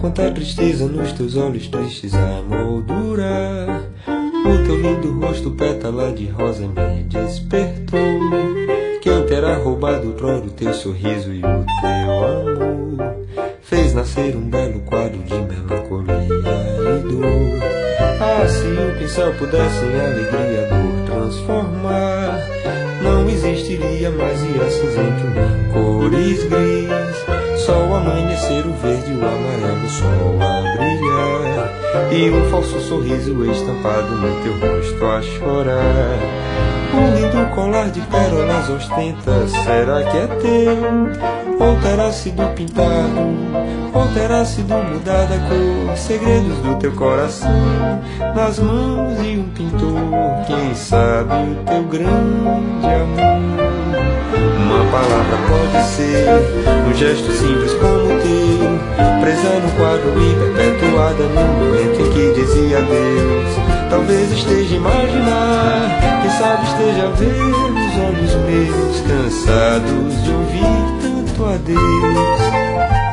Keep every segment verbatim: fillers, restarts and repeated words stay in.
quanta tristeza nos teus olhos tristes a moldura. O teu lindo rosto, pétala de rosa, me despertou. Quem terá roubado outrora o teu sorriso e o teu amor? Fez nascer um belo quadro de melancolia e dor. Ah, se o pincel pudesse em alegria a dor transformar, não existiria mais dia cinzento nem cores gris. Só o amanhecer, o verde, o amarelo, o sol a brilhar, e um falso sorriso estampado no teu rosto a chorar. Um lindo colar de pérolas ostenta, será que é teu? Ou terá sido pintado? Ou terá sido mudada a cor? Segredos do teu coração nas mãos de um pintor, quem sabe o teu grande amor. Uma palavra pode ser um gesto simples como o teu, presa no quadro e perpetuada no momento em que dizia adeus. Talvez esteja a imaginar, quem sabe esteja a ver os olhos meus, cansados de ouvir tanto adeus.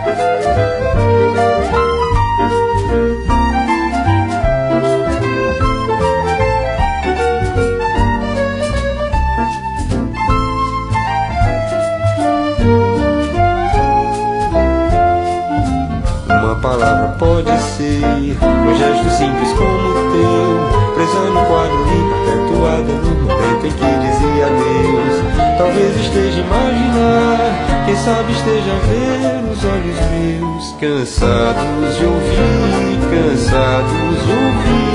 Uma palavra pode ser um gesto simples como o teu, presa no quadro e perpetuada no momento em que dizia adeus. Talvez esteja a imaginar, quem sabe esteja a ver os olhos meus, cansados de ouvir, cansados de ouvir